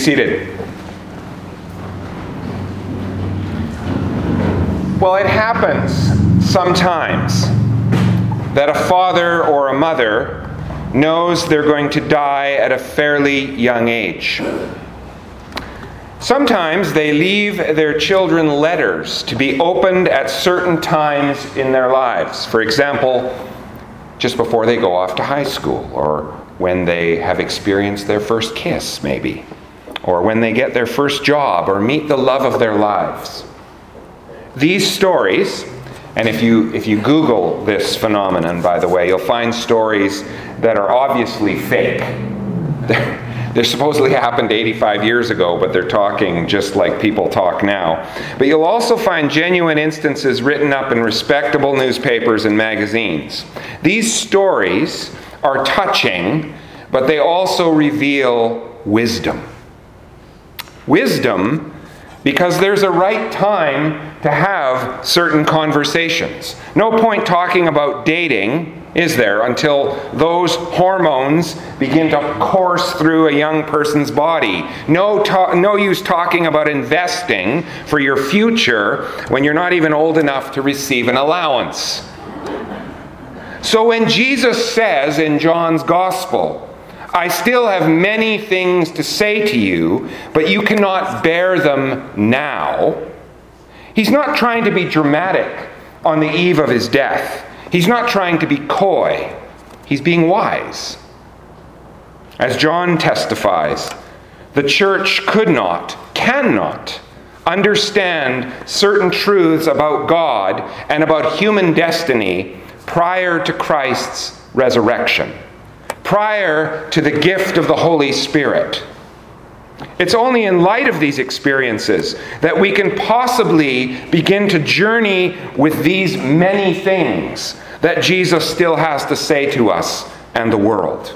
Be seated. Well, it happens sometimes that a father or a mother knows they're going to die at a fairly young age. Sometimes they leave their children letters to be opened at certain times in their lives. For example, just before they go off to high school, or when they have experienced their first kiss, maybe, or when they get their first job or meet the love of their lives. These stories, and if you Google this phenomenon, by the way, you'll find stories that are obviously fake. They're supposedly happened 85 years ago, but they're talking just like people talk now. But you'll also find genuine instances written up in respectable newspapers and magazines. These stories are touching, but they also reveal wisdom. Wisdom because there's a right time to have certain conversations. No point talking about dating, is there, until those hormones begin to course through a young person's body. No use talking about investing for your future when you're not even old enough to receive an allowance. So when Jesus says in John's Gospel, "I still have many things to say to you, but you cannot bear them now," he's not trying to be dramatic on the eve of his death. He's not trying to be coy. He's being wise. As John testifies, the church cannot understand certain truths about God and about human destiny prior to Christ's resurrection, prior to the gift of the Holy Spirit. It's only in light of these experiences that we can possibly begin to journey with these many things that Jesus still has to say to us and the world.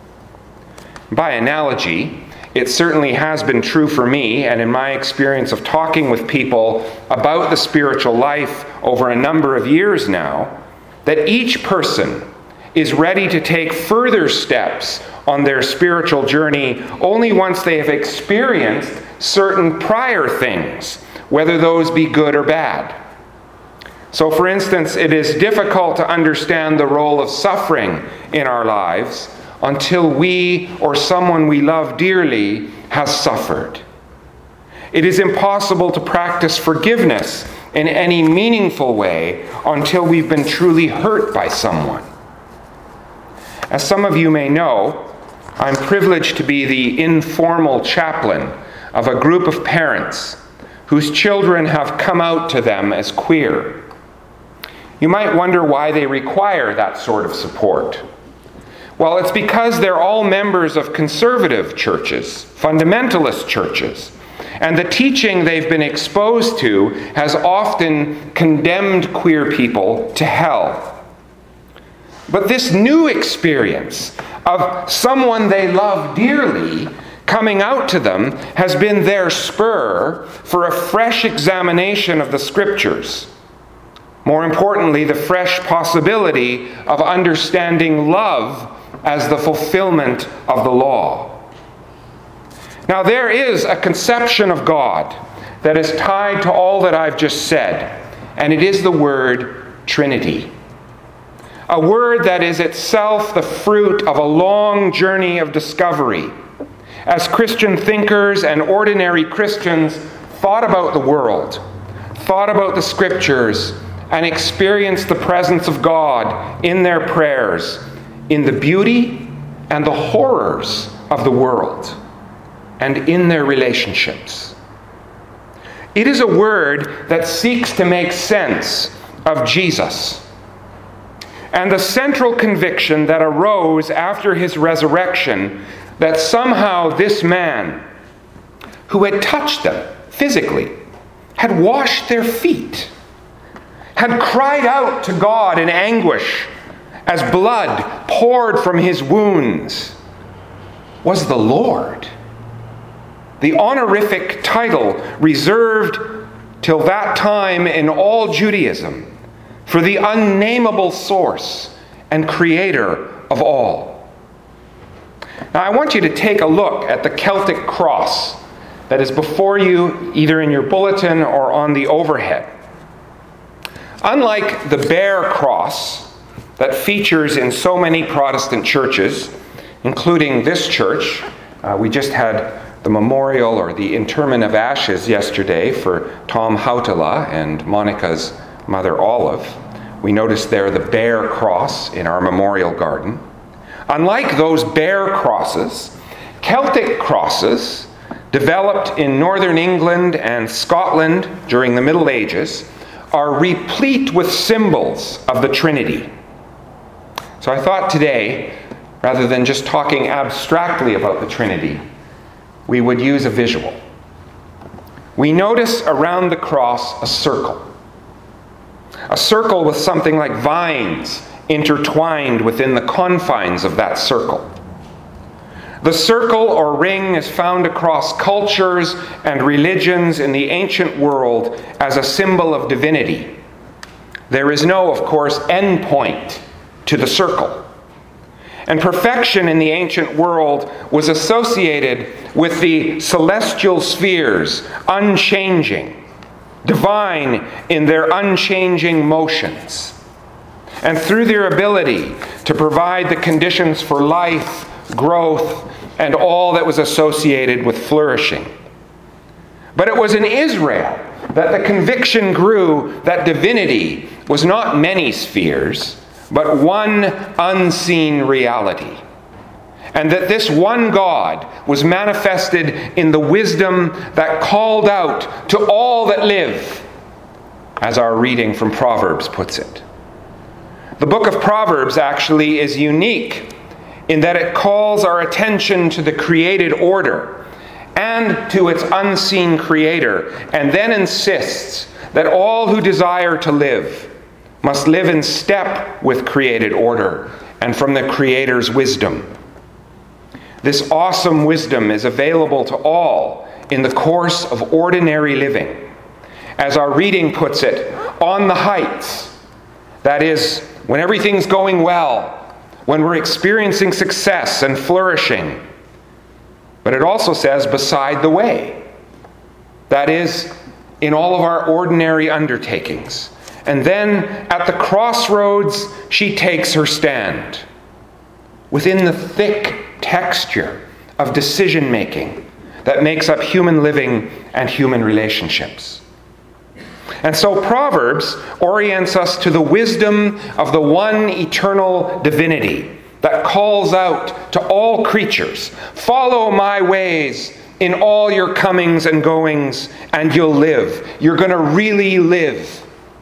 By analogy, it certainly has been true for me, and in my experience of talking with people about the spiritual life over a number of years now, that each person is ready to take further steps on their spiritual journey only once they have experienced certain prior things, whether those be good or bad. So, for instance, it is difficult to understand the role of suffering in our lives until we or someone we love dearly has suffered. It is impossible to practice forgiveness in any meaningful way until we've been truly hurt by someone. As some of you may know, I'm privileged to be the informal chaplain of a group of parents whose children have come out to them as queer. You might wonder why they require that sort of support. Well, it's because they're all members of conservative churches, fundamentalist churches, and the teaching they've been exposed to has often condemned queer people to hell. But this new experience of someone they love dearly coming out to them has been their spur for a fresh examination of the Scriptures. More importantly, the fresh possibility of understanding love as the fulfillment of the law. Now, there is a conception of God that is tied to all that I've just said, and it is the word Trinity. A word that is itself the fruit of a long journey of discovery. As Christian thinkers and ordinary Christians thought about the world, thought about the Scriptures, and experienced the presence of God in their prayers, in the beauty and the horrors of the world, and in their relationships. It is a word that seeks to make sense of Jesus and the central conviction that arose after his resurrection that somehow this man, who had touched them physically, had washed their feet, had cried out to God in anguish as blood poured from his wounds, was the Lord. The honorific title reserved till that time in all Judaism for the unnameable source and creator of all. Now I want you to take a look at the Celtic cross that is before you, either in your bulletin or on the overhead. Unlike the bare cross that features in so many Protestant churches, including this church, we just had the memorial or the interment of ashes yesterday for Tom Hautala and Monica's mother Olive. We noticed there the bare cross in our memorial garden. Unlike those bare crosses, Celtic crosses, developed in northern England and Scotland during the Middle Ages, are replete with symbols of the Trinity. So I thought today, rather than just talking abstractly about the Trinity, we would use a visual. We notice around the cross a circle with something like vines intertwined within the confines of that circle. The circle or ring is found across cultures and religions in the ancient world as a symbol of divinity. There is no, of course, end point to the circle. And perfection in the ancient world was associated with the celestial spheres, unchanging, divine in their unchanging motions, and through their ability to provide the conditions for life, growth, and all that was associated with flourishing. But it was in Israel that the conviction grew that divinity was not many spheres, but one unseen reality. And that this one God was manifested in the wisdom that called out to all that live, as our reading from Proverbs puts it. The book of Proverbs actually is unique in that it calls our attention to the created order and to its unseen creator, and then insists that all who desire to live must live in step with created order and from the Creator's wisdom. This awesome wisdom is available to all in the course of ordinary living. As our reading puts it, on the heights, that is, when everything's going well, when we're experiencing success and flourishing. But it also says beside the way. That is, in all of our ordinary undertakings. And then at the crossroads, she takes her stand. Within the thick texture of decision-making that makes up human living and human relationships. And so Proverbs orients us to the wisdom of the one eternal divinity that calls out to all creatures, "Follow my ways in all your comings and goings, and you'll live." You're going to really live.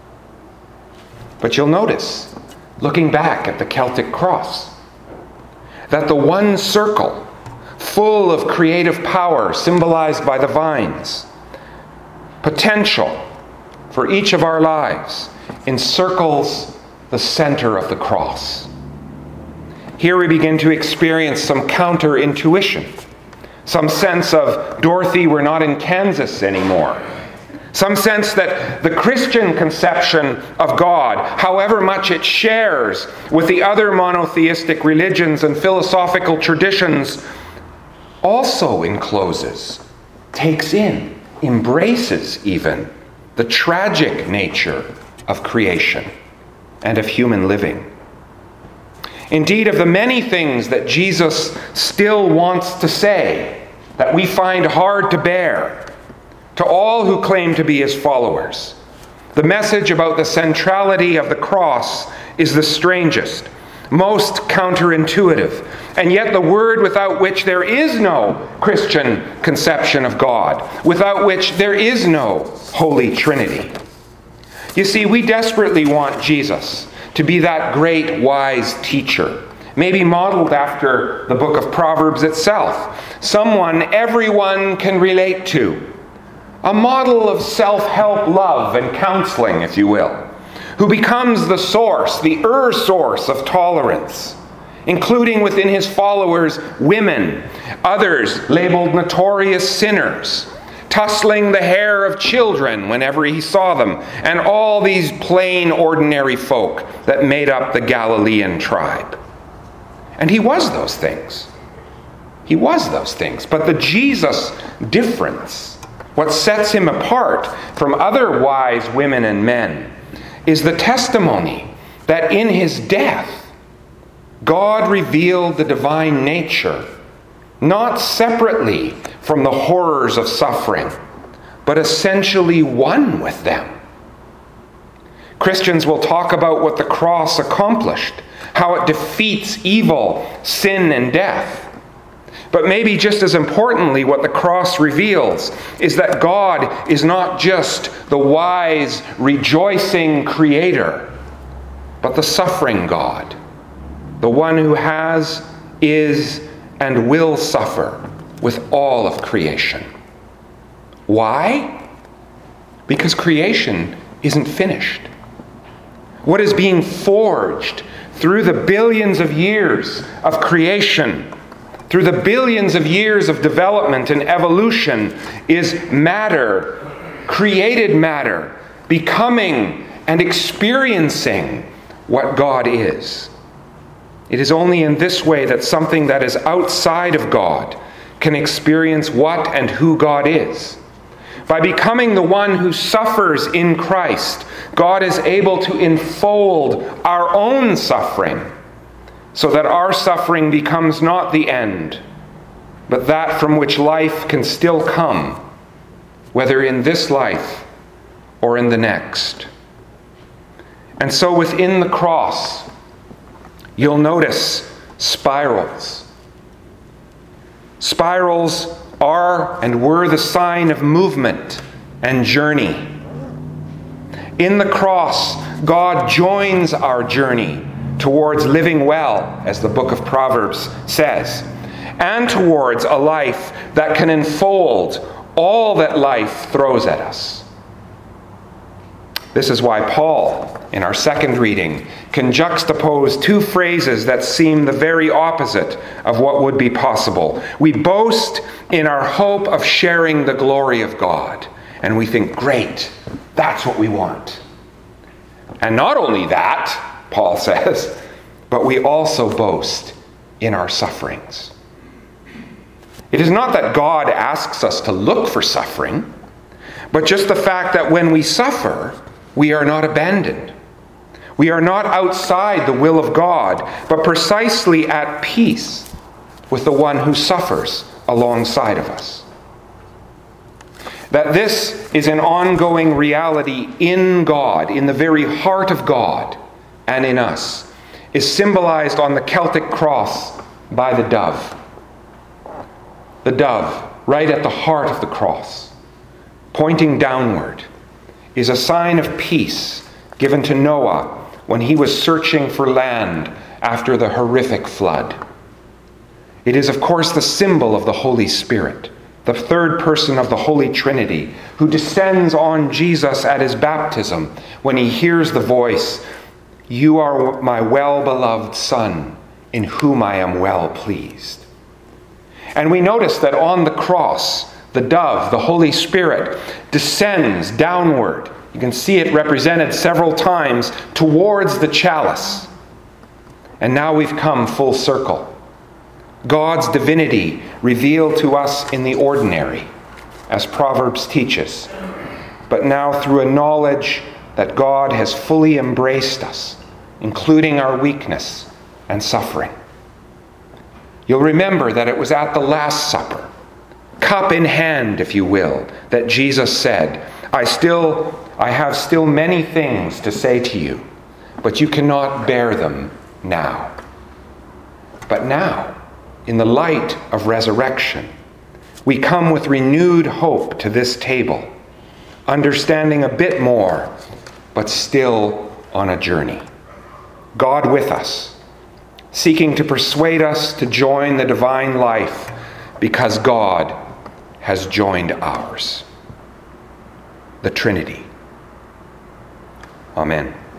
But you'll notice, looking back at the Celtic cross, that the one circle, full of creative power symbolized by the vines, potential for each of our lives, encircles the center of the cross. Here we begin to experience some counterintuition, some sense of, Dorothy, we're not in Kansas anymore. Some sense that the Christian conception of God, however much it shares with the other monotheistic religions and philosophical traditions, also encloses, takes in, embraces even, the tragic nature of creation and of human living. Indeed, of the many things that Jesus still wants to say that we find hard to bear to all who claim to be his followers, the message about the centrality of the cross is the strangest, most counterintuitive, and yet the word without which there is no Christian conception of God, without which there is no Holy Trinity. You see, we desperately want Jesus to be that great wise teacher, maybe modeled after the book of Proverbs itself, someone everyone can relate to, a model of self-help love and counseling, if you will, who becomes the source, the source of tolerance, including within his followers women, others labeled notorious sinners, tussling the hair of children whenever he saw them, and all these plain, ordinary folk that made up the Galilean tribe. And he was those things. He was those things. But the Jesus difference, what sets him apart from other wise women and men, is the testimony that in his death, God revealed the divine nature, not separately from the horrors of suffering, but essentially one with them. Christians will talk about what the cross accomplished, how it defeats evil, sin, and death. But maybe just as importantly, what the cross reveals is that God is not just the wise, rejoicing creator, but the suffering God, the one who has, is, and will suffer with all of creation. Why? Because creation isn't finished. What is being forged through the billions of years of creation, through the billions of years of development and evolution, is matter, created matter, becoming and experiencing what God is. It is only in this way that something that is outside of God can experience what and who God is. By becoming the one who suffers in Christ, God is able to enfold our own suffering, so that our suffering becomes not the end, but that from which life can still come, whether in this life or in the next. And so within the cross, you'll notice spirals. Spirals are and were the sign of movement and journey. In the cross, God joins our journey towards living well, as the book of Proverbs says, and towards a life that can enfold all that life throws at us. This is why Paul, in our second reading, can juxtapose two phrases that seem the very opposite of what would be possible. We boast in our hope of sharing the glory of God, and we think, great, that's what we want. And not only that, Paul says, but we also boast in our sufferings. It is not that God asks us to look for suffering, but just the fact that when we suffer, we are not abandoned. We are not outside the will of God, but precisely at peace with the one who suffers alongside of us. That this is an ongoing reality in God, in the very heart of God, and in us, is symbolized on the Celtic cross by the dove. The dove, right at the heart of the cross, pointing downward, is a sign of peace given to Noah when he was searching for land after the horrific flood. It is, of course, the symbol of the Holy Spirit, the third person of the Holy Trinity, who descends on Jesus at his baptism when he hears the voice, "You are my well-beloved Son, in whom I am well pleased." And we notice that on the cross, the dove, the Holy Spirit, descends downward. You can see it represented several times towards the chalice. And now we've come full circle. God's divinity revealed to us in the ordinary, as Proverbs teaches, but now through a knowledge that God has fully embraced us, including our weakness and suffering. You'll remember that it was at the Last Supper, cup in hand, if you will, that Jesus said, I have still many things to say to you, but you cannot bear them now. But now, in the light of resurrection, we come with renewed hope to this table, understanding a bit more, but still on a journey. God with us, seeking to persuade us to join the divine life because God has joined ours. The Trinity. Amen.